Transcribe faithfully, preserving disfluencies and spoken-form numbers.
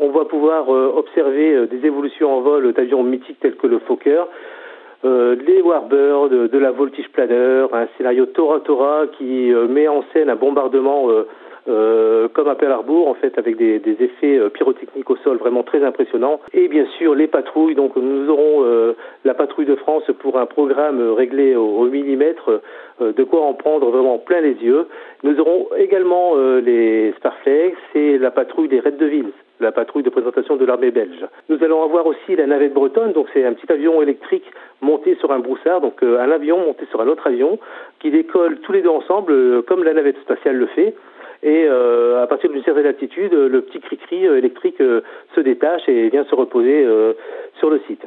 on va pouvoir euh, observer euh, des évolutions en vol d'avions mythiques tels que le Fokker, euh, les Warbird, de, de la Voltige Planner, un scénario Tora Tora qui euh, met en scène un bombardement euh, euh, comme à Pearl Harbor, en fait, avec des, des effets euh, pyrotechniques au sol vraiment très impressionnants. Et bien sûr, les patrouilles. Donc, nous aurons euh, la patrouille de France pour un programme réglé au, au millimètre, euh, de quoi en prendre vraiment plein les yeux. Nous aurons également euh, les Sparflex et la patrouille des Red Devils, la patrouille de présentation de l'armée belge. Nous allons avoir aussi la navette bretonne, donc c'est un petit avion électrique monté sur un broussard, donc euh, un avion monté sur un autre avion, qui décolle tous les deux ensemble, euh, comme la navette spatiale le fait. Et euh, à partir d'une certaine altitude, le petit cri-cri électrique euh, se détache et vient se reposer euh, sur le site.